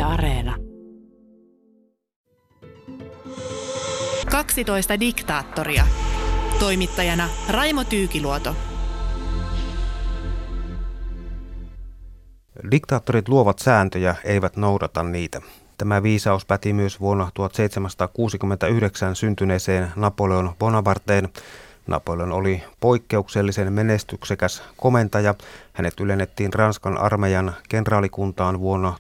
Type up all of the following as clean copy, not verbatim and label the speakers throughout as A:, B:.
A: Areena. 12 diktaattoria. Toimittajana Raimo Tyykiluoto.
B: Diktaattorit luovat sääntöjä, eivät noudata niitä. Tämä viisaus päti myös vuonna 1769 syntyneeseen Napoleon Bonaparteen. Napoleon oli poikkeuksellisen menestyksekäs komentaja. Hänet ylennettiin Ranskan armeijan kenraalikuntaan vuonna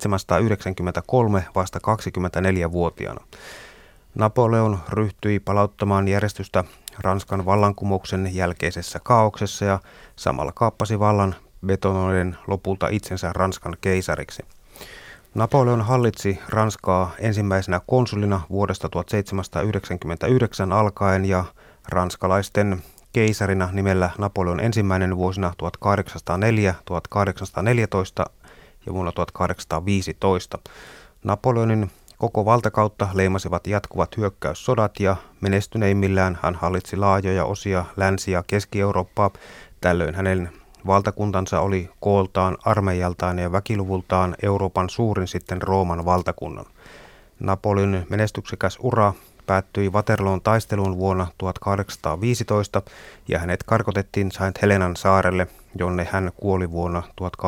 B: 1793 vasta 24-vuotiaana. Napoleon ryhtyi palauttamaan järjestystä Ranskan vallankumouksen jälkeisessä kaauksessa ja samalla kaappasi vallan betonoiden lopulta itsensä Ranskan keisariksi. Napoleon hallitsi Ranskaa ensimmäisenä konsulina vuodesta 1799 alkaen ja ranskalaisten keisarina nimellä Napoleon ensimmäinen vuosina 1804, 1814 ja vuonna 1815. Napoleonin koko valtakautta leimasivat jatkuvat hyökkäyssodat ja menestyneimmillään hän hallitsi laajoja osia Länsi- ja Keski-Eurooppaa. Tällöin hänen valtakuntansa oli kooltaan, armeijaltaan ja väkiluvultaan Euroopan suurin sitten Rooman valtakunnan. Napoleonin menestyksekäs ura päättyi Waterloon taisteluun vuonna 1815 ja hänet karkotettiin Saint Helenan saarelle, jonne hän kuoli vuonna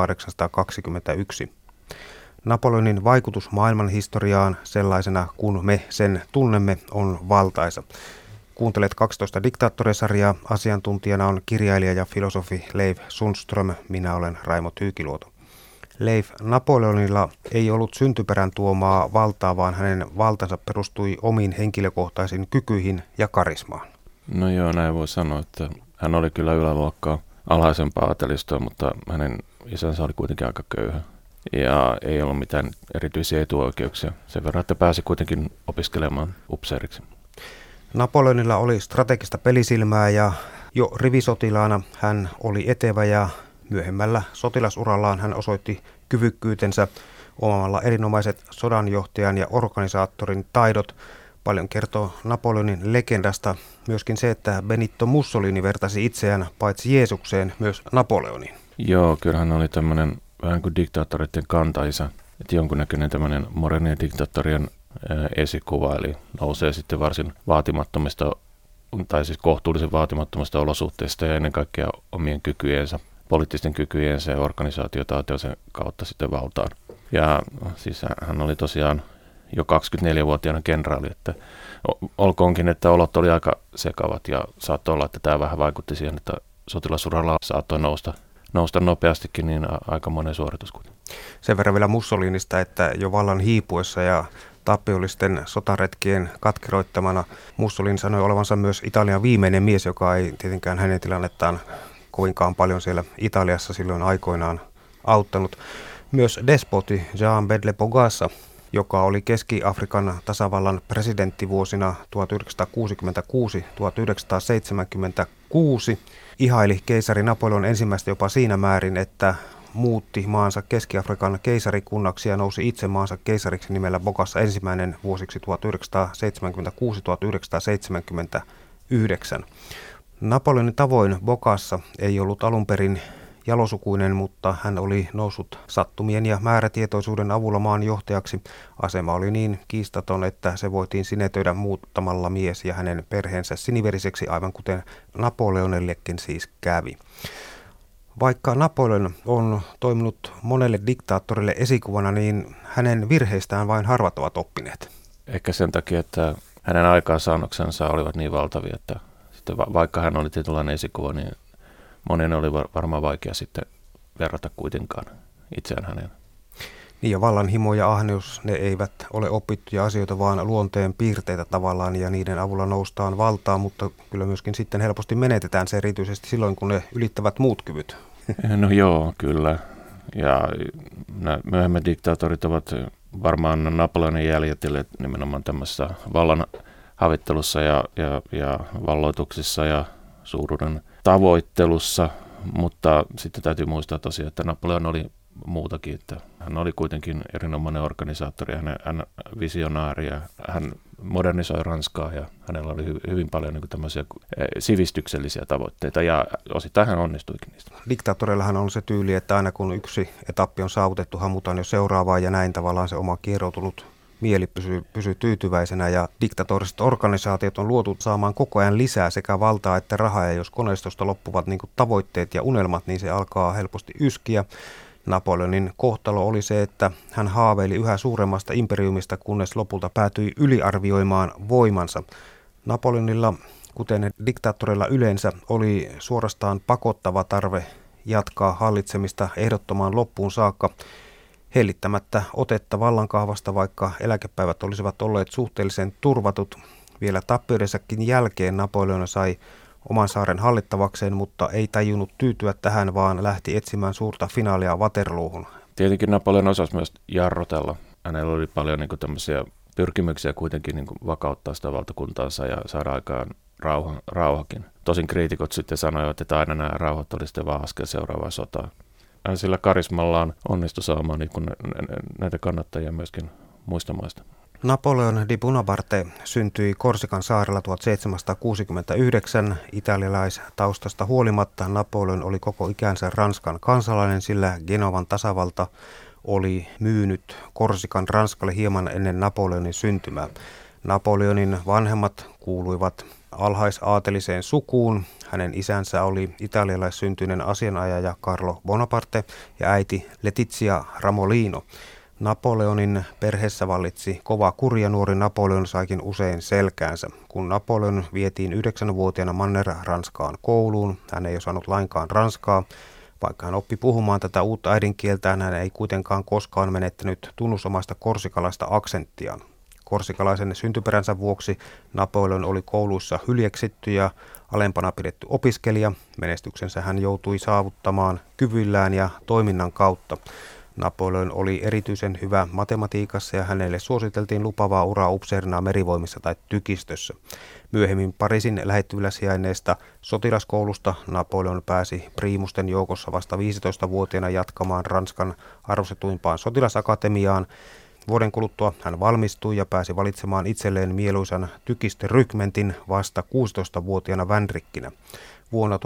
B: 1821. Napoleonin vaikutus maailmanhistoriaan sellaisena kuin me sen tunnemme on valtaisa. Kuuntelet 12 diktaattorisarjaa. Asiantuntijana on kirjailija ja filosofi Leif Sundström. Minä olen Raimo Tyykiluoto. Leif, Napoleonilla ei ollut syntyperän tuomaa valtaa, vaan hänen valtansa perustui omiin henkilökohtaisiin kykyihin ja karismaan.
C: No joo, näin voi sanoa, että hän oli kyllä yläluokkaa alhaisempaa aatelistoa, mutta hänen isänsä oli kuitenkin aika köyhä. Ja ei ollut mitään erityisiä etuoikeuksia. Sen verran, että pääsi kuitenkin opiskelemaan upseeriksi.
B: Napoleonilla oli strategista pelisilmää ja jo rivisotilaana hän oli etevä ja myöhemmällä sotilasurallaan hän osoitti kyvykkyytensä omalla erinomaiset sodanjohtajan ja organisaattorin taidot. Paljon kertoo Napoleonin legendasta myöskin se, että Benito Mussolini vertasi itseään paitsi Jeesukseen myös Napoleoniin.
C: Joo, kyllähän oli tämmöinen vähän kuin diktaattoreiden kantaisä, että jonkunnäköinen tämmöinen modernien diktaattorien esikuva, eli nousee sitten varsin vaatimattomista, tai siis kohtuullisen vaatimattomista olosuhteista ja ennen kaikkea omien kykyjensä, poliittisten kykyjensä ja organisaatiotaatioisen kautta sitten valtaan. Ja siis hän oli tosiaan jo 24-vuotiaana kenraali, että olkoonkin, että olot oli aika sekavat ja saattoi olla, että tämä vähän vaikutti siihen, että sotilasuralla saattoi nousta nopeastikin, niin aika monen suoritus kuitenkin.
B: Sen verran vielä Mussolinista, että jo vallan hiipuessa ja tappiollisten sotaretkien katkeroittamana Mussolini sanoi olevansa myös Italian viimeinen mies, joka ei tietenkään hänen tilannettaan kovinkaan paljon siellä Italiassa silloin aikoinaan auttanut. Myös despoti Jean-Bedle Bogassa, joka oli Keski-Afrikan tasavallan presidentti vuosina 1966-1976, ihaili keisari Napoleon ensimmäistä jopa siinä määrin, että muutti maansa Keski-Afrikan keisarikunnaksi ja nousi itse maansa keisariksi nimellä Bogassa ensimmäinen vuosiksi 1976-1979. Napoleonin tavoin Bogassa ei ollut alun perin jalosukuinen, mutta hän oli noussut sattumien ja määrätietoisuuden avulla maan johtajaksi. Asema oli niin kiistaton, että se voitiin sinetöidä muuttamalla mies ja hänen perheensä siniveriseksi, aivan kuten Napoleonillekin siis kävi. Vaikka Napoleon on toiminut monelle diktaattorille esikuvana, niin hänen virheistään vain harvat ovat oppineet.
C: Ehkä sen takia, että hänen aikaansaannoksensa olivat niin valtavia, että sitten vaikka hän oli tietynlainen esikuva, niin monen oli varmaan vaikea sitten verrata kuitenkaan itseään häneen.
B: Niin ja vallanhimo ja ahneus, ne eivät ole opittuja asioita, vaan luonteen piirteitä tavallaan ja niiden avulla noustaan valtaan, mutta kyllä myöskin sitten helposti menetetään se erityisesti silloin, kun ne ylittävät muut kyvyt.
C: No joo, kyllä. Ja nämä myöhemmät diktaatorit ovat varmaan Napoleonin jäljitelleet nimenomaan tämmöisessä vallan havittelussa ja valloituksissa ja suuruuden tavoittelussa, mutta sitten täytyy muistaa tosiaan, että Napoleon oli muutakin, että hän oli kuitenkin erinomainen organisaattori, hän visionääri ja hän modernisoi Ranskaa ja hänellä oli hyvin paljon niin kuin tämmöisiä sivistyksellisiä tavoitteita ja osittain hän onnistuikin niistä.
B: Diktaattoreillahan on se tyyli, että aina kun yksi etappi on saavutettu, hamutaan jo seuraavaa ja näin tavallaan se oma kieroutunut mieli pysyy tyytyväisenä ja diktatoriset organisaatiot on luotu saamaan koko ajan lisää sekä valtaa että rahaa ja jos koneistosta loppuvat niin kuin tavoitteet ja unelmat, niin se alkaa helposti yskiä. Napoleonin kohtalo oli se, että hän haaveili yhä suuremmasta imperiumista, kunnes lopulta päätyi yliarvioimaan voimansa. Napoleonilla, kuten diktaattoreilla yleensä, oli suorastaan pakottava tarve jatkaa hallitsemista ehdottomaan loppuun saakka, hellittämättä otetta vallankahvasta, vaikka eläkepäivät olisivat olleet suhteellisen turvatut. Vielä tappioidensakin jälkeen Napoleon sai oman saaren hallittavakseen, mutta ei tajunnut tyytyä tähän, vaan lähti etsimään suurta finaalia Waterloohun. Tietenkin
C: Napoleon osasi myös jarrutella. Hänellä oli paljon niin kuin tämmöisiä pyrkimyksiä kuitenkin niin kuin vakauttaa sitä valtakuntaansa ja saada aikaan rauhakin. Tosin kriitikot sitten sanoivat, että aina nämä rauhat oli sitten vaan askel seuraavaa sotaa. Hän sillä karismallaan onnistui saamaan niin kuin näitä kannattajia myöskin muista maista.
B: Napoleon di Bonaparte syntyi Korsikan saarella 1769. Italialaistaustasta huolimatta Napoleon oli koko ikänsä Ranskan kansalainen, sillä Genovan tasavalta oli myynyt Korsikan Ranskalle hieman ennen Napoleonin syntymää. Napoleonin vanhemmat kuuluivat alhaisaateliseen sukuun. Hänen isänsä oli italialaissyntyinen asianajaja Carlo Bonaparte ja äiti Letizia Ramolino. Napoleonin perheessä vallitsi kova kuri ja nuori Napoleon saikin usein selkäänsä. Kun Napoleon vietiin 9-vuotiaana Manner-Ranskaan kouluun, hän ei osannut lainkaan ranskaa. Vaikka hän oppi puhumaan tätä uutta äidinkieltään, hän ei kuitenkaan koskaan menettänyt tunnusomaista korsikalaista aksenttiaan. Korsikalaisen syntyperänsä vuoksi Napoleon oli kouluissa hyljeksitty ja alempana pidetty opiskelija. Menestyksensä hän joutui saavuttamaan kyvyillään ja toiminnan kautta. Napoleon oli erityisen hyvä matematiikassa ja hänelle suositeltiin lupavaa uraa upseerina merivoimissa tai tykistössä. Myöhemmin Pariisin lähettyvillä sijainneesta sotilaskoulusta Napoleon pääsi priimusten joukossa vasta 15-vuotiaana jatkamaan Ranskan arvostetuimpaan sotilasakatemiaan. Vuoden kuluttua hän valmistui ja pääsi valitsemaan itselleen mieluisan tykistörykmentin vasta 16-vuotiaana vänrikkinä. Vuonna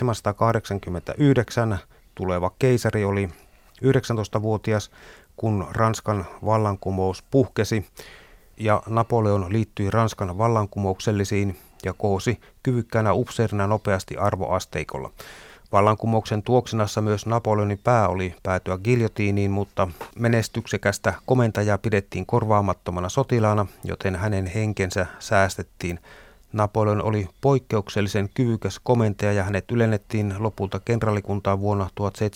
B: 1789 tuleva keisari oli 19-vuotias, kun Ranskan vallankumous puhkesi ja Napoleon liittyi Ranskan vallankumouksellisiin ja kohosi kyvykkäänä upseerina nopeasti arvoasteikolla. Vallankumouksen tuoksinassa myös Napoleonin pää oli päätyä giljotiiniin, mutta menestyksekästä komentajaa pidettiin korvaamattomana sotilaana, joten hänen henkensä säästettiin. Napoleon oli poikkeuksellisen kyvykäs komentaja ja hänet ylennettiin lopulta kenraalikuntaan vuonna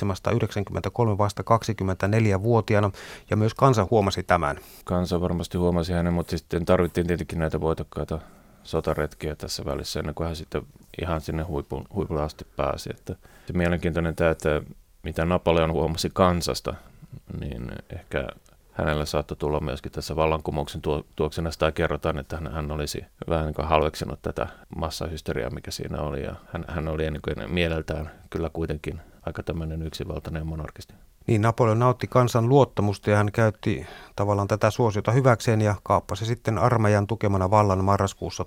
B: 1793 vasta 24-vuotiaana ja myös kansa huomasi tämän.
C: Kansa varmasti huomasi hänen, mutta sitten tarvittiin tietenkin näitä voitokkaita sotaretkiä tässä välissä ennen kuin hän sitten ihan sinne huipulle asti pääsi. Että se mielenkiintoinen tämä, että mitä Napoleon huomasi kansasta, niin ehkä hänellä saattoi tulla myöskin tässä vallankumouksen tuoksena sitä kerrotaan, että hän olisi vähän niin kuin halveksinut tätä massahysteriaa, mikä siinä oli. Ja hän oli niin kuin mieleltään kyllä kuitenkin aika tämmöinen yksivaltainen monarkisti.
B: Niin, Napoleon nautti kansan luottamusta ja hän käytti tavallaan tätä suosiota hyväkseen ja kaappasi sitten armeijan tukemana vallan marraskuussa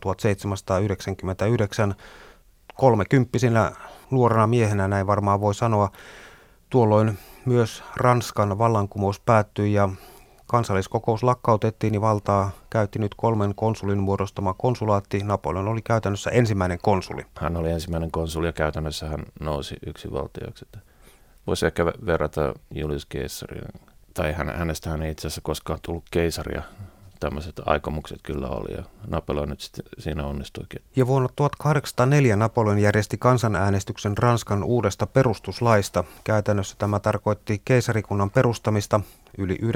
B: 1799. 30-vuotiaana nuorena miehenä, näin varmaan voi sanoa. Tuolloin myös Ranskan vallankumous päättyi ja kansalliskokous lakkautettiin, niin valtaa käytti nyt 3 konsulin muodostama konsulaatti. Napoleon oli käytännössä ensimmäinen konsuli.
C: Hän oli ensimmäinen konsuli ja käytännössä hän nousi yksinvaltiaksi. Voisi ehkä verrata Julius Caesariin, tai hänestähän ei itse asiassa koskaan tullut keisaria. Tämmöiset aikomukset kyllä oli ja Napoleon nyt sitten siinä onnistuikin.
B: Ja vuonna 1804 Napoleon järjesti kansanäänestyksen Ranskan uudesta perustuslaista. Käytännössä tämä tarkoitti keisarikunnan perustamista. Yli 99%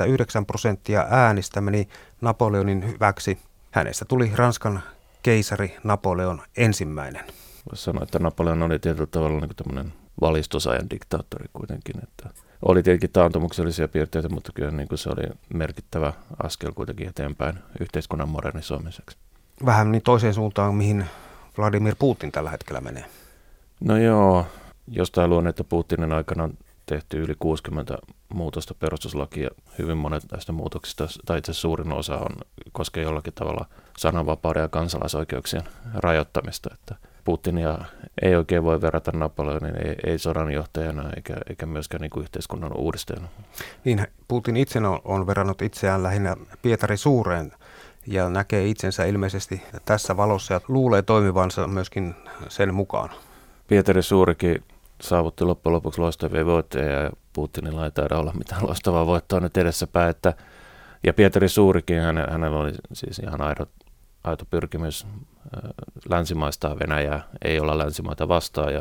B: äänistä meni Napoleonin hyväksi. Hänestä tuli Ranskan keisari Napoleon ensimmäinen.
C: Voisi sanoa, että Napoleon oli tietyllä tavalla niin kuin tämmöinen valistusajan diktaattori kuitenkin, että oli tietenkin taantumuksellisia piirteitä, mutta kyllä niin kuin se oli merkittävä askel kuitenkin eteenpäin yhteiskunnan modernisoimiseksi.
B: Vähän niin toiseen suuntaan, mihin Vladimir Putin tällä hetkellä menee.
C: No joo, jostain luonne, että Putinin aikana on tehty yli 60 muutosta perustuslakia. Hyvin monet näistä muutoksista, tai itse suurin osa koskee jollakin tavalla sananvapauden ja kansalaisoikeuksien rajoittamista. Että Putinia ei oikein voi verrata Napoleonin, ei sodanjohtajana eikä myöskään niin kuin yhteiskunnan uudistajana.
B: Niin, Putin itse on verrannut itseään lähinnä Pietari Suureen ja näkee itsensä ilmeisesti tässä valossa ja luulee toimivansa myöskin sen mukaan. Pietari
C: Suurikin saavutti loppujen lopuksi loistavia voittoja ja Putinilla ei taida olla mitään loistavaa voittoa nyt edessäpäin. Ja Pietari Suurikin, hänellä oli siis ihan aito pyrkimys länsimaistaa Venäjää, ei olla länsimaita vastaan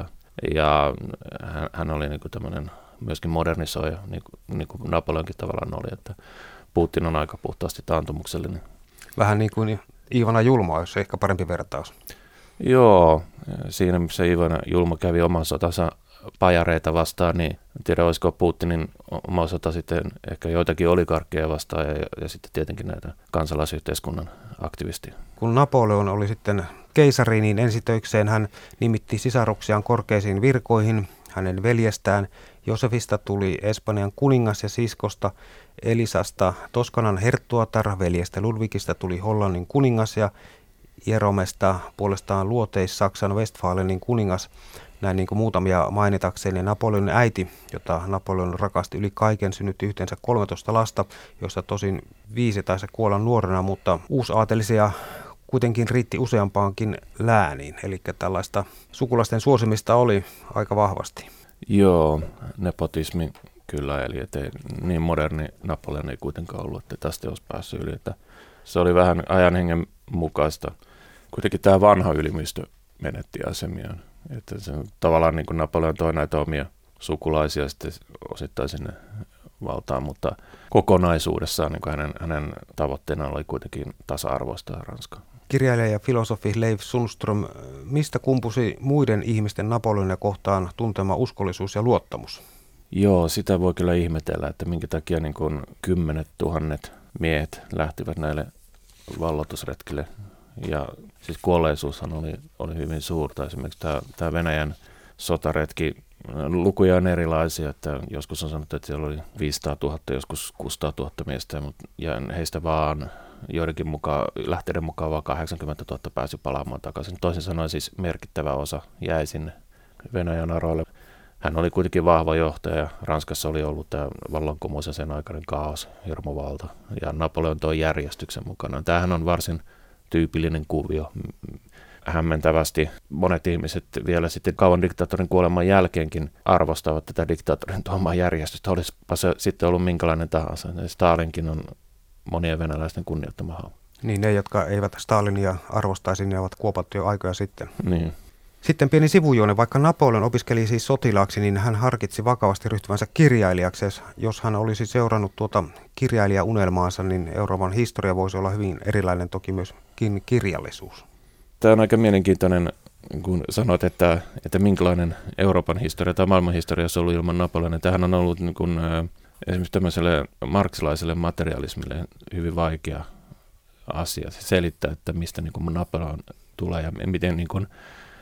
C: ja hän oli niin kuin tämmöinen myöskin modernisoija, niin kuin Napoleonkin tavallaan oli, että Putin on aika puhtaasti taantumuksellinen.
B: Vähän niin kuin Iivana Julma, jos ehkä parempi vertaus.
C: Joo, siinä missä Iivana Julma kävi oman sotansa pajareita vastaan, niin en tiedä olisiko Putinin oma sota sitten ehkä joitakin oligarkkeja vastaan ja sitten tietenkin näitä kansalaisyhteiskunnan aktivisteja.
B: Kun Napoleon oli sitten keisari, niin ensitöikseen hän nimitti sisaruksiaan korkeisiin virkoihin. Hänen veljestään Josefista tuli Espanjan kuningas ja siskosta Elisasta Toskanan herttuatar, veljestä Ludwigista tuli Hollannin kuningas ja Jeromesta puolestaan Luoteis-Saksan Westfalenin kuningas. Näin niin kuin muutamia mainitakseen, ja Napoleonin äiti, jota Napoleon rakasti yli kaiken, synnytti yhteensä 13 lasta, joista tosin 5 taisi kuolla nuorena, mutta uusaatelisia kuitenkin riitti useampaankin lääniin, eli tällaista sukulaisten suosimista oli aika vahvasti.
C: Joo, nepotismi kyllä, eli ettei niin moderni Napoleon ei kuitenkaan ollut, että tästä olisi päässyt yli, että se oli vähän ajan hengen mukaista. Kuitenkin tämä vanha ylimistö menetti asemiaan. Että se tavallaan niin kuin Napoleon toi näitä omia sukulaisia sitten osittain sinne valtaan, mutta kokonaisuudessaan niin kuin hänen tavoitteena oli kuitenkin tasa-arvoista Ranskaa.
B: Kirjailija ja filosofi Leif Sundström, mistä kumpusi muiden ihmisten Napoleonia kohtaan tuntema uskollisuus ja luottamus?
C: Joo, sitä voi kyllä ihmetellä, että minkä takia niin kuin 10 000 miehet lähtivät näille valloitusretkille. Ja siis kuolleisuushan oli hyvin suurta. Esimerkiksi tämä Venäjän sotaretki, lukuja on erilaisia, että joskus on sanottu, että siellä oli 500 000, joskus 600 000 miestä, ja heistä vaan joidenkin lähteiden mukaan vaan 80 000 pääsi palaamaan takaisin. Toisin sanoen siis merkittävä osa jäi sinne Venäjän aroille. Hän oli kuitenkin vahva johtaja. Ranskassa oli ollut tämä vallankumous ja sen aikainen kaos, hirmuvalta, ja Napoleon toi järjestyksen mukana. Tämähän on varsin tyypillinen kuvio. Hämmentävästi monet ihmiset vielä sitten kauan diktaattorin kuoleman jälkeenkin arvostavat tätä diktaattorin tuomaa järjestystä. Olisipa se sitten ollut minkälainen tahansa. Stalinkin on monien venäläisten kunnioittama hahmo.
B: Niin, ne, jotka eivät Stalinia arvostaisi, ne ovat kuopattu jo aikoja sitten.
C: Niin.
B: Sitten pieni sivujuone. Vaikka Napoleon opiskeli siis sotilaaksi, niin hän harkitsi vakavasti ryhtyvänsä kirjailijaksi. Jos hän olisi seurannut tuota kirjailijaunelmaansa, niin Euroopan historia voisi olla hyvin erilainen, toki myöskin kirjallisuus.
C: Tämä on aika mielenkiintoinen, kun sanoit, että minkälainen Euroopan historia tai maailman historia se on ollut ilman Napoleonia. Tämähän on ollut niin kuin, esimerkiksi tämmöiselle marksilaiselle materialismille hyvin vaikea asia selittää, että mistä niin kuin Napoleon tulee ja miten niin kuin,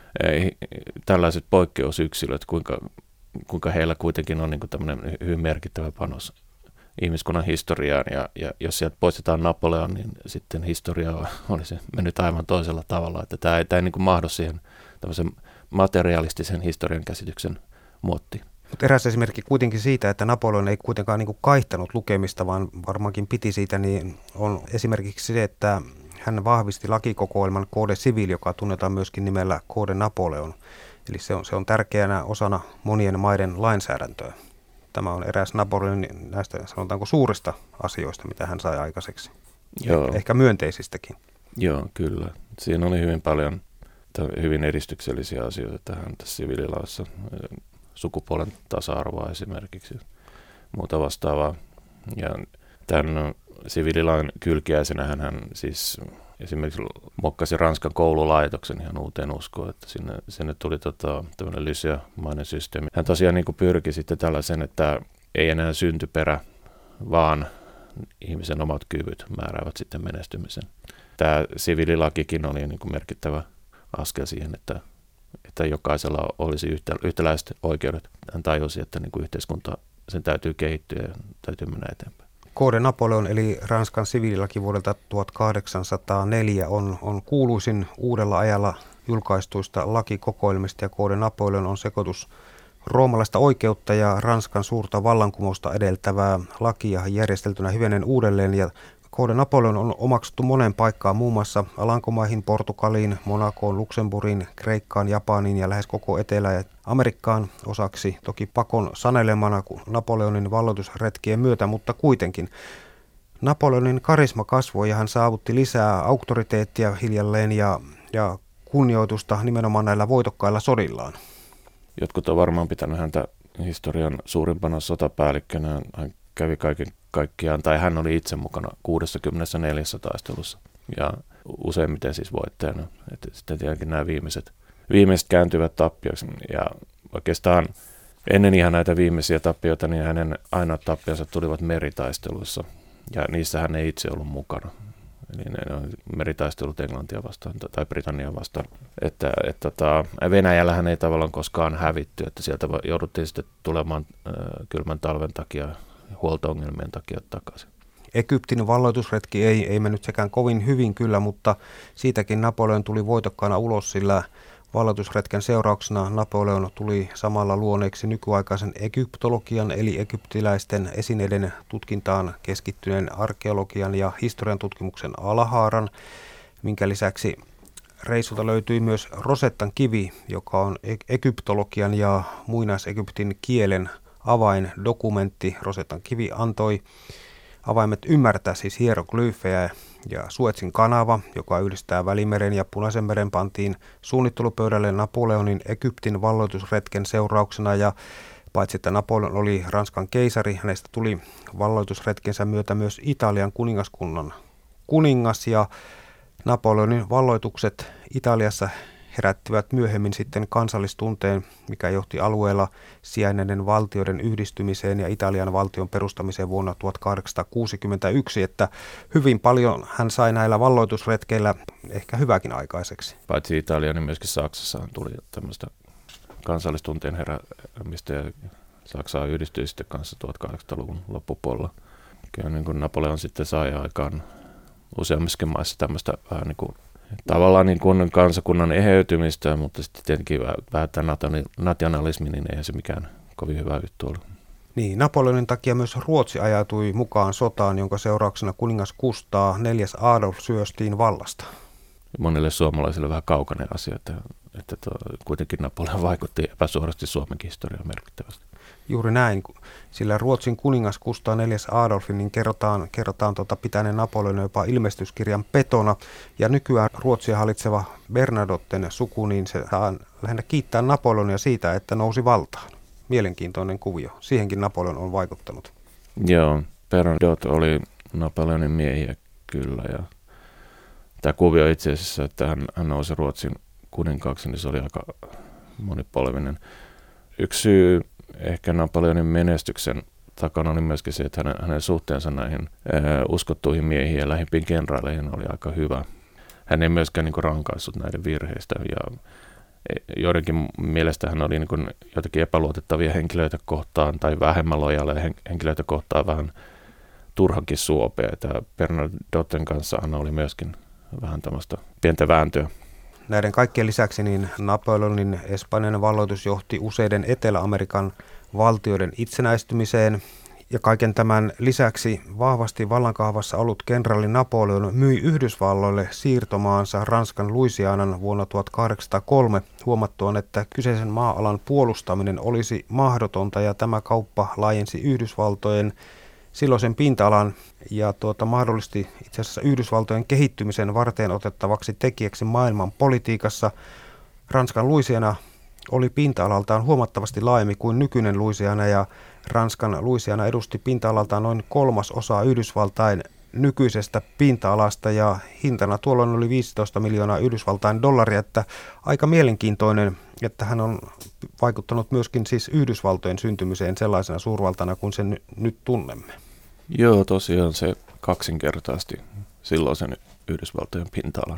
C: tällaiset poikkeusyksilöt, kuinka heillä kuitenkin on niin kuin tämmöinen hyvin merkittävä panos ihmiskunnan historiaan, ja jos sieltä poistetaan Napoleon, niin sitten historia olisi mennyt aivan toisella tavalla, että tämä ei niin kuin mahdu siihen tämmöisen materialistisen historian käsityksen muottiin.
B: Mutta eräs esimerkki kuitenkin siitä, että Napoleon ei kuitenkaan niin kuin kaihtanut lukemista, vaan varmaankin piti siitä, niin on esimerkiksi se, että hän vahvisti lakikokoelman Code Civil, joka tunnetaan myöskin nimellä Code Napoleon. Eli se on tärkeänä osana monien maiden lainsäädäntöä. Tämä on eräs Napoleonin näistä, sanotaanko, suurista asioista, mitä hän sai aikaiseksi.
C: Joo.
B: Ehkä myönteisistäkin.
C: Joo, kyllä. Siinä oli hyvin paljon hyvin edistyksellisiä asioita tähän tässä siviililaissa. Sukupuolen tasa-arvoa esimerkiksi, muuta vastaavaa. Ja tämän siviililain kylkiäisenä hän siis esimerkiksi mokkasi Ranskan koululaitoksen ihan uuteen uskoon, että sinne tuli tämmöinen Lysia-mainen systeemi. Hän tosiaan niin kuin pyrki sitten tällaisen, että ei enää syntyperä, vaan ihmisen omat kyvyt määräävät sitten menestymisen. Tämä siviililakikin oli niin kuin merkittävä askel siihen, että että jokaisella olisi yhtäläiset oikeudet. Hän tajusi, että niin kuin yhteiskunta, sen täytyy kehittyä ja täytyy mennä eteenpäin.
B: Code Napoleon eli Ranskan siviililaki vuodelta 1804 on kuuluisin uudella ajalla julkaistuista lakikokoelmista, ja Code Napoleon on sekoitus roomalaista oikeutta ja Ranskan suurta vallankumousta edeltävää lakia järjesteltynä hivenen uudelleen, ja Code Napoleon on omaksuttu monen paikkaan, muun muassa Alankomaihin, Portugaliin, Monakoon, Luxemburgiin, Kreikkaan, Japaniin ja lähes koko Etelä-Amerikkaan, osaksi toki pakon sanelemana Napoleonin valloitusretkien myötä, mutta kuitenkin. Napoleonin karisma kasvoi ja hän saavutti lisää auktoriteettia hiljalleen ja kunnioitusta nimenomaan näillä voitokkailla sodillaan.
C: Jotkut on varmaan pitänyt häntä historian suurimpana sotapäällikkönä. Hän kävi kaikkiaan, tai hän oli itse mukana 64 taistelussa ja useimmiten siis voittajana. Sitten tietenkin nämä viimeiset kääntyvät tappioksi. Ja oikeastaan ennen ihan näitä viimeisiä tappioita, niin hänen ainoat tappionsa tulivat meritaisteluissa. Ja niissä hän ei itse ollut mukana. Eli ne on meritaistelut Englantia vastaan tai Britannia vastaan. Venäjällähän ei tavallaan koskaan hävitty, että sieltä jouduttiin sitten tulemaan kylmän talven takia, huolto-ongelmien takia takaisin.
B: Egyptin valloitusretki ei mennyt sekään kovin hyvin kyllä, mutta siitäkin Napoleon tuli voitokkaana ulos, sillä valloitusretken seurauksena Napoleon tuli samalla luoneeksi nykyaikaisen egyptologian eli egyptiläisten esineiden tutkintaan keskittyneen arkeologian ja historian tutkimuksen alahaaran, minkä lisäksi reissulta löytyi myös Rosettan kivi, joka on egyptologian ja muinais-Egyptin kielen avaindokumentti. Rosettan kivi antoi avaimet ymmärtää siis hieroglyfejä, ja Suezin kanava, joka yhdistää Välimeren ja Punaisen meren, pantiin suunnittelupöydälle Napoleonin Egyptin valloitusretken seurauksena, ja paitsi että Napoleon oli Ranskan keisari, hänestä tuli valloitusretkensä myötä myös Italian kuningaskunnan kuningas, ja Napoleonin valloitukset Italiassa herättivät myöhemmin sitten kansallistunteen, mikä johti alueella sijainneiden valtioiden yhdistymiseen ja Italian valtion perustamiseen vuonna 1861, että hyvin paljon hän sai näillä valloitusretkeillä ehkä hyväkin aikaiseksi.
C: Paitsi Italia, niin myöskin Saksassa tuli tämmöistä kansallistunteen heräämistä ja Saksaa yhdistyi sitten kanssa 1800-luvun loppupuolella. Kyllä niin kuin Napoleon sitten sai aikaan useammissakin maissa tämmöistä vähän niin kuin tavallaan niin kuin kansakunnan eheytymistä, mutta sitten tietenkin vähän tämä nationalismi, niin eihän se mikään kovin hyvä juttu ollut.
B: Niin, Napoleonin takia myös Ruotsi ajautui mukaan sotaan, jonka seurauksena kuningas Kustaa IV Adolf syöstiin vallasta.
C: Monille suomalaisille vähän kaukainen asia, että kuitenkin Napoleon vaikutti epäsuorasti Suomenkin historiaan merkittävästi.
B: Juuri näin, sillä Ruotsin kuningas Kustaa IV Adolfin niin kerrotaan pitäneen Napoleonin jopa ilmestyskirjan petona, ja nykyään Ruotsia hallitseva Bernadotten suku, niin se saa lähinnä kiittää Napoleonia siitä, että nousi valtaan. Mielenkiintoinen kuvio. Siihenkin Napoleon on vaikuttanut.
C: Joo, Bernadotte oli Napoleonin miehiä kyllä, ja tämä kuvio itse asiassa, että hän nousi Ruotsin kuninkaaksi, niin se oli aika monipolvinen. Yksi syy ehkä Napoleonin menestyksen takana oli myöskin se, että hänen suhteensa näihin uskottuihin miehiin ja lähimpiin kenraaleihin oli aika hyvä. Hän ei myöskään niin kuin rankaissut näiden virheistä, ja joidenkin mielestä hän oli niin kuin jotenkin epäluotettavia henkilöitä kohtaan tai vähemmän lojaaleja henkilöitä kohtaan vähän turhankin suopea. Bernadotten kanssa hän oli myöskin vähän tämmöistä pientä vääntöä.
B: Näiden kaikkien lisäksi niin Napoleonin Espanjan valloitus johti useiden Etelä-Amerikan valtioiden itsenäistymiseen, ja kaiken tämän lisäksi vahvasti vallankahvassa ollut kenraali Napoleon myi Yhdysvalloille siirtomaansa Ranskan Louisianan vuonna 1803 huomattuaan, että kyseisen maa-alan puolustaminen olisi mahdotonta, ja tämä kauppa laajensi Yhdysvaltojen silloisen pinta-alan ja mahdollisti itse asiassa Yhdysvaltojen kehittymisen varten otettavaksi tekijäksi maailman politiikassa. Ranskan Louisiana oli pinta-alaltaan huomattavasti laajempi kuin nykyinen Louisiana, ja Ranskan Louisiana edusti pinta-alaltaan noin 1/3 Yhdysvaltain nykyisestä pinta-alasta, ja hintana tuolloin oli 15 miljoonaa Yhdysvaltain dollaria, että aika mielenkiintoinen, että hän on vaikuttanut myöskin siis Yhdysvaltojen syntymiseen sellaisena suurvaltana kuin sen nyt tunnemme.
C: Joo, tosiaan se kaksinkertaisesti silloisen Yhdysvaltojen pinta-alan.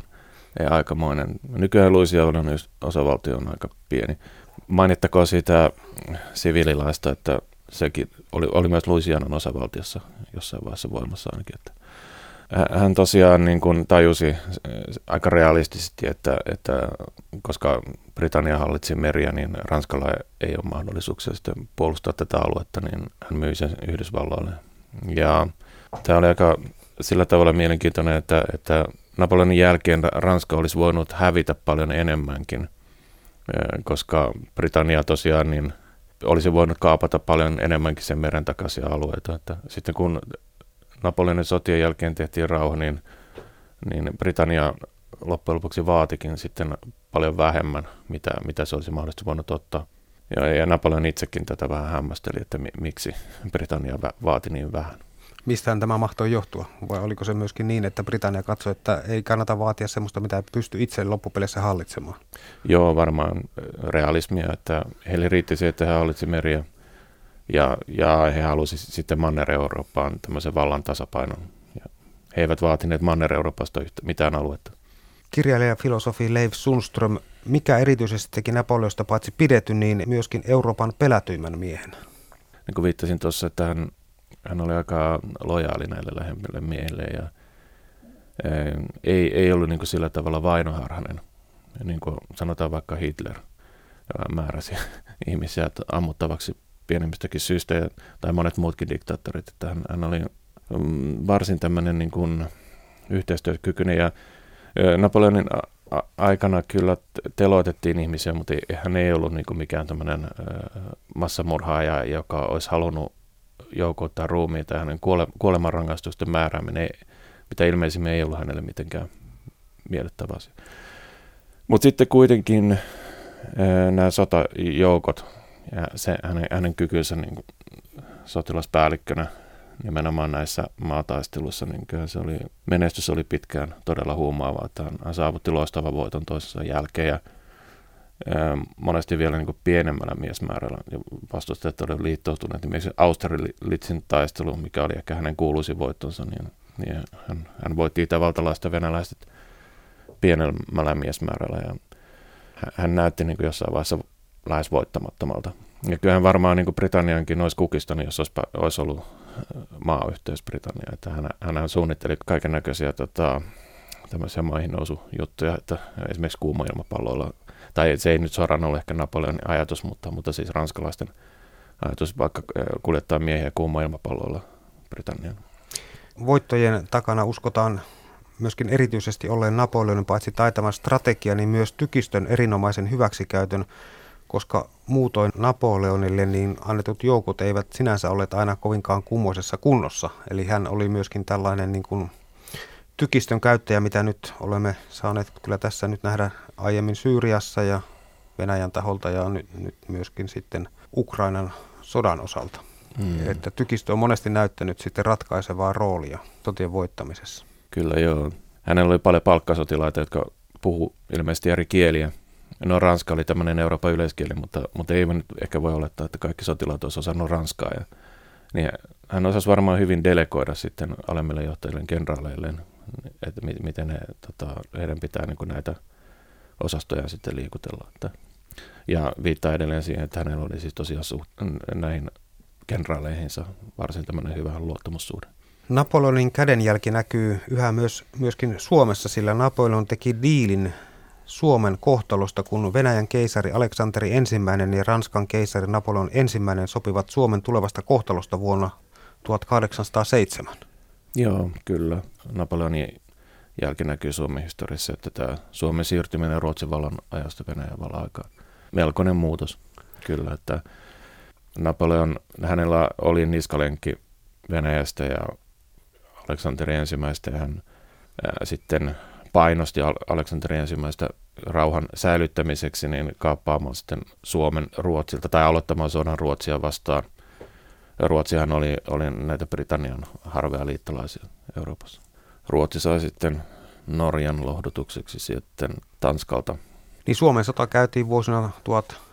C: Ei aikamoinen. Nykyään Louisianan osavaltio on aika pieni. Mainittakoon siitä siviililaista, että sekin oli myös Louisianan osavaltiossa jossain vaiheessa voimassa ainakin. Että hän tosiaan niin kuin tajusi aika realistisesti, että koska Britannia hallitsi meriä, niin Ranskalla ei ole mahdollisuuksia sitten puolustaa tätä aluetta, niin hän myi sen Yhdysvalloille. Ja tämä oli aika sillä tavalla mielenkiintoinen, että Napoleonin jälkeen Ranska olisi voinut hävitä paljon enemmänkin, koska Britannia tosiaan niin olisi voinut kaapata paljon enemmänkin sen meren takaisia alueita. Että sitten kun Napoleonin sotien jälkeen tehtiin rauha, niin Britannia loppujen lopuksi vaatikin sitten paljon vähemmän, mitä se olisi mahdollisesti voinut ottaa. Ja Napoleon itsekin tätä vähän hämmästeli, että miksi Britannia vaati niin vähän.
B: Mistähän tämä mahtoi johtua? Vai oliko se myöskin niin, että Britannia katsoi, että ei kannata vaatia sellaista, mitä ei pysty itse loppupeleissä hallitsemaan? Joo,
C: varmaan realismia, että heille riitti se, että he hallitsi meriä ja he halusivat sitten Manner-Eurooppaan tämmöisen vallan tasapainon. Ja he eivät vaatineet Manner-Euroopasta mitään aluetta.
B: Kirjailija ja filosofi Leif Sundström, mikä erityisesti teki Napoleosta paitsi pidetyn, niin myöskin Euroopan pelätyimmän miehen?
C: Niin kuin viittasin tuossa, että hän oli aika lojaali näille lähemmille miehille ja ei ollut niin kuin sillä tavalla vainoharhainen. Niin kuin sanotaan vaikka Hitler määräsi ihmisiä ammuttavaksi pienemmistäkin syistä tai monet muutkin diktaattorit. Että hän oli varsin tämmöinen niin kuin yhteistyökykyinen ja Napoleonin aikana kyllä teloitettiin ihmisiä, mutta hän ei ollut niin kuin mikään tämmöinen massamurhaaja, joka olisi halunnut joukoittaa ruumiita ja hänen kuolemanrangaistusten määrääminen, mitä ilmeisimmin ei ollut hänelle mitenkään miellyttävä asia. Mutta sitten kuitenkin nämä sotajoukot ja hänen kykynsä niin kuin sotilaspäällikkönä nimenomaan näissä maataisteluissa, niin kyllä menestys oli pitkään todella huumaava, että hän saavutti loistavan voiton toisensa jälkeen ja monesti vielä niin kuin pienemmällä miesmäärällä vastustajat olivat liittoutuneet. Esimerkiksi Austerlitzin taistelu, mikä oli ehkä hänen kuuluisin voittonsa, niin hän voitti itävaltalaiset ja venäläiset pienemmällä miesmäärällä ja hän näytti niin kuin jossain vaiheessa lähes voittamattomalta. Ja kyllähän varmaan niin kuin Britanniankin olisi kukistanut, jos olisi ollut maayhteys Britannia. Että hän suunnitteli kaiken näköisiä tämmöisiä maihinnousujuttuja, että esimerkiksi kuuma-ilmapalloilla, tai se ei nyt suoraan ole ehkä Napoleonin ajatus, mutta siis ranskalaisten ajatus vaikka kuljettaa miehiä kuuma-ilmapalloilla Britanniaan.
B: Voittojen takana uskotaan myöskin erityisesti olleen Napoleonin paitsi taitavan strategia, niin myös tykistön erinomaisen hyväksikäytön, koska muutoin Napoleonille niin annetut joukot eivät sinänsä olleet aina kovinkaan kummoisessa kunnossa. Eli hän oli myöskin tällainen niin kuin tykistön käyttäjä, mitä nyt olemme saaneet kyllä tässä nyt nähdä aiemmin Syyriassa ja Venäjän taholta ja nyt myöskin sitten Ukrainan sodan osalta. Että tykistö on monesti näyttänyt sitten ratkaisevaa roolia sotien voittamisessa.
C: Kyllä joo. Hänellä oli paljon palkkasotilaita, jotka puhu ilmeisesti eri kieliä. No ranska oli tämmöinen Euroopan yleiskieli, mutta ei nyt ehkä voi olettaa, että kaikki sotilaat olisi osannut ranskaa. Niin hän osasi varmaan hyvin delegoida sitten alemmille johtajille, kenraaleille, että miten heidän pitää niin kuin näitä osastoja sitten liikutella. Ja viittaa edelleen siihen, että hänellä oli siis tosiaan näihin kenraaleihinsa varsin tämmöinen hyvä luottamussuhde.
B: Napoleonin kädenjälki näkyy yhä myöskin Suomessa, sillä Napoleon teki diilin Suomen kohtalosta, kun Venäjän keisari Aleksanteri I ja Ranskan keisari Napoleon I sopivat Suomen tulevasta kohtalosta vuonna 1807.
C: Joo, kyllä. Napoleonin jälki näkyy Suomen historiassa, että tämä Suomen siirtyminen Ruotsin vallan ajasta Venäjän vallan aikaan. Melkoinen muutos, kyllä. Että Napoleon, hänellä oli niskalenkki Venäjästä ja Aleksanteri I ja hän sitten painosti Aleksanteri I rauhan säilyttämiseksi niin kaappaamaan sitten Suomen Ruotsilta tai aloittamaan sodan Ruotsia vastaan. Ruotsihan oli näitä Britannian harvoja liittolaisia Euroopassa. Ruotsi sai sitten Norjan lohdutukseksi sitten Tanskalta.
B: Niin Suomen sota käytiin vuosina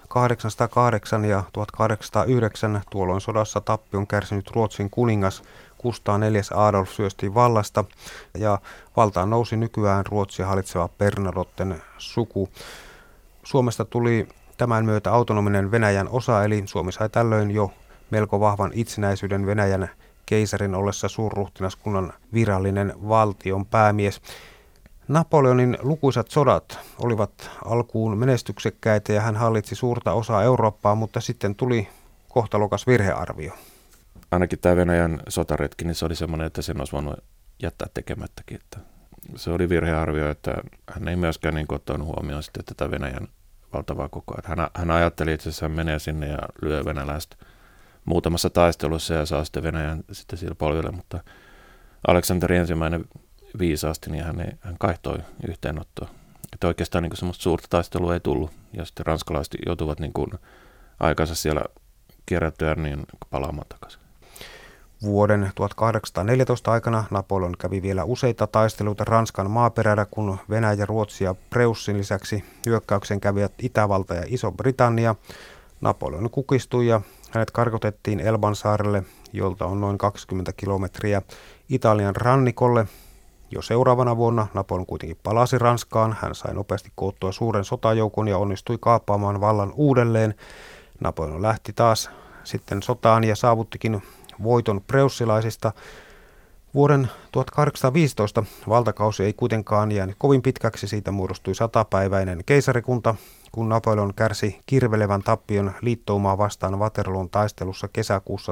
B: 1808 ja 1809. Tuolloin sodassa tappion kärsinyt Ruotsin kuningas Kustaa IV Adolf syöstiin vallasta ja valtaan nousi nykyään Ruotsia hallitseva Bernadotten suku. Suomesta tuli tämän myötä autonominen Venäjän osa, eli Suomi sai tällöin jo melko vahvan itsenäisyyden Venäjän keisarin ollessa suurruhtinaskunnan virallinen valtion päämies. Napoleonin lukuisat sodat olivat alkuun menestyksekkäitä ja hän hallitsi suurta osaa Eurooppaa, mutta sitten tuli kohtalokas virhearvio.
C: Ainakin tämä Venäjän sotaretki, niin se oli semmoinen, että sen olisi voinut jättää tekemättäkin. Että se oli virhearvio, että hän ei myöskään niin ottanut huomioon sitten tätä Venäjän valtavaa kokoa. Hän ajatteli, että hän menee sinne ja lyö venäläistä muutamassa taistelussa ja saa sitten Venäjän sitten sillä polville, mutta Aleksanteri ensimmäinen viisaasti, niin hän kaihtoi yhteenottoa. Että oikeastaan niin semmoista suurta taistelua ei tullut, ja sitten ranskalaiset joutuvat niin kuin aikansa siellä kierrättyä niin palaamaan takaisin.
B: Vuoden 1814 aikana Napoleon kävi vielä useita taisteluita Ranskan maaperällä, kun Venäjä, Ruotsi ja Preussin lisäksi hyökkäyksen kävivät Itävalta ja Iso-Britannia. Napoleon kukistui ja hänet karkotettiin Elban saarelle, jolta on noin 20 kilometriä Italian rannikolle. Jo seuraavana vuonna Napoleon kuitenkin palasi Ranskaan. Hän sai nopeasti koottua suuren sotajoukon ja onnistui kaappaamaan vallan uudelleen. Napoleon lähti taas sitten sotaan ja saavuttikin voiton preussilaisista. Vuoden 1815 valtakausi ei kuitenkaan jäänyt kovin pitkäksi, siitä muodostui 100-päiväinen keisarikunta, kun Napoleon kärsi kirvelevän tappion liittoumaa vastaan Waterloon taistelussa kesäkuussa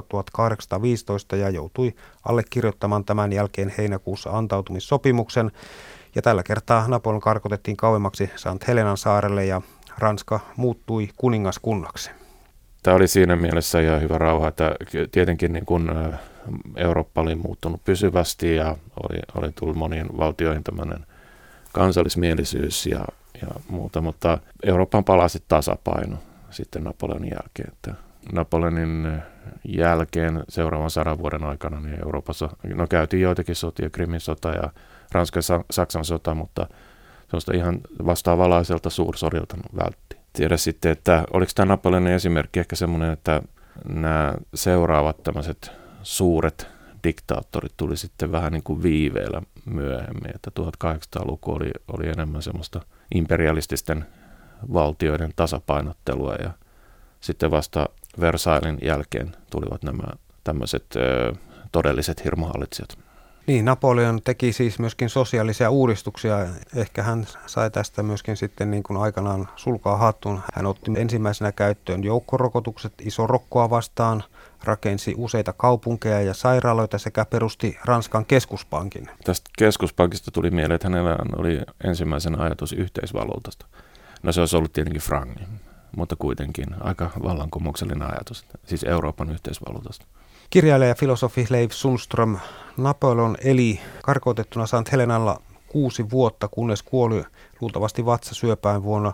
B: 1815 ja joutui allekirjoittamaan tämän jälkeen heinäkuussa antautumissopimuksen. Ja tällä kertaa Napoleon karkotettiin kauemmaksi St. Helenan saarelle ja Ranska muuttui kuningaskunnaksi.
C: Tämä oli siinä mielessä ihan hyvä rauha, että tietenkin niin kun Eurooppa oli muuttunut pysyvästi ja oli tullut monien valtioihin tämmöinen kansallismielisyys ja muuta, mutta Euroopan palasi tasapaino sitten Napoleonin jälkeen. Että Napoleonin jälkeen seuraavan 100 vuoden aikana niin Euroopassa käytiin joitakin sotia, Krimin sota ja Ranskan ja Saksan sota, mutta sellaista ihan vastaavalaiselta suursodilta vältti. Tiedä sitten, että oliko tämä Napoleonin esimerkki ehkä semmoinen, että nämä seuraavat tämmöiset suuret diktaattorit tuli sitten vähän niin kuin viiveellä myöhemmin, että 1800-luku oli enemmän semmoista imperialististen valtioiden tasapainottelua ja sitten vasta Versaillesin jälkeen tulivat nämä tämmöiset todelliset hirmuhallitsijat.
B: Niin, Napoleon teki siis myöskin sosiaalisia uudistuksia. Ehkä hän sai tästä myöskin sitten niin kuin aikanaan sulkaa hattuun. Hän otti ensimmäisenä käyttöön joukkorokotukset isorokkoa vastaan, rakensi useita kaupunkeja ja sairaaloita sekä perusti Ranskan keskuspankin.
C: Tästä keskuspankista tuli mieleen, että hänellä oli ensimmäisen ajatus yhteisvaluutasta. No se olisi ollut tietenkin frangi, mutta kuitenkin aika vallankumouksellinen ajatus, siis Euroopan yhteisvaluutasta.
B: Kirjailija ja filosofi Leif Sundström, Napoleon eli karkotettuna St. Helenalla 6 vuotta, kunnes kuoli luultavasti vatsasyöpään vuonna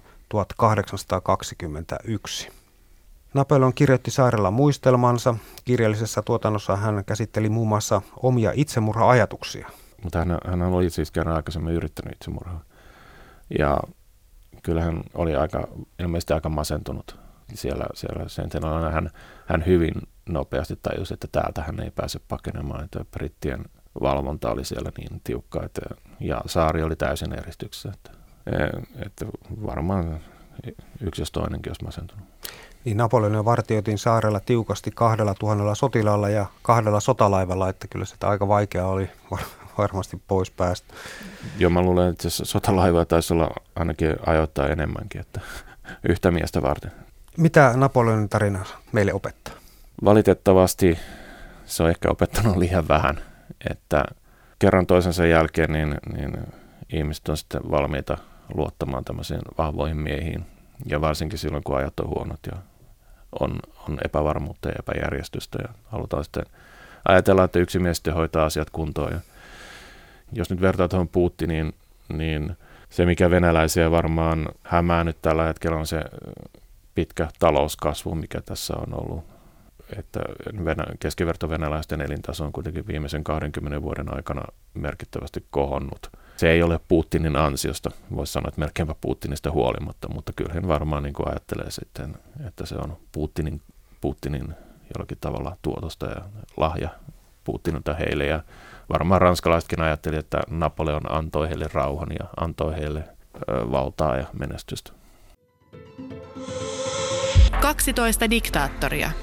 B: 1821. Napoleon kirjoitti saarella muistelmansa. Kirjallisessa tuotannossa hän käsitteli muun muassa omia itsemurha-ajatuksia.
C: Mutta hän oli siis kerran aikaisemmin yrittänyt itsemurhaa. Ja kyllä hän oli ilmeisesti aika masentunut siellä St. Helenalla. Hän hyvin nopeasti tajusi, että täältä hän ei pääse pakenemaan, että brittien valvonta oli siellä niin tiukka, ja saari oli täysin eristyksessä, että varmaan yksi jos toinenkin olisi masentunut.
B: Niin Napoleonia vartioitiin saarella tiukasti 2000 sotilaalla ja 2 sotalaivalla, että kyllä sitä aika vaikea oli varmasti pois päästä.
C: Joo, mä luulen, että sotalaivoja taisi olla ainakin ajoittaa enemmänkin, että yhtä miestä varten.
B: Mitä Napoleonin tarina meille opettaa?
C: Valitettavasti se on ehkä opettanut liian vähän, että kerran toisensa jälkeen niin ihmiset on sitten valmiita luottamaan tämmöisiin vahvoihin miehiin, ja varsinkin silloin, kun ajat on huonot ja on epävarmuutta ja epäjärjestystä, ja halutaan sitten ajatella, että yksi mies sitten hoitaa asiat kuntoon. Ja jos nyt vertaa tuohon Putiniin, niin se, mikä venäläisiä varmaan hämää nyt tällä hetkellä, on se pitkä talouskasvu, mikä tässä on ollut. Että keskiverto venäläisten elintaso on kuitenkin viimeisen 20 vuoden aikana merkittävästi kohonnut. Se ei ole Putinin ansiosta, voisi sanoa, että melkeinpä Putinista huolimatta, mutta kyllä hän varmaan niin kuin ajattelee sitten, että se on Putinin jollakin tavalla tuotosta ja lahja Putinilta heille. Ja varmaan ranskalaisetkin ajatteli, että Napoleon antoi heille rauhan ja antoi heille valtaa ja menestystä.
A: 12 diktaattoria.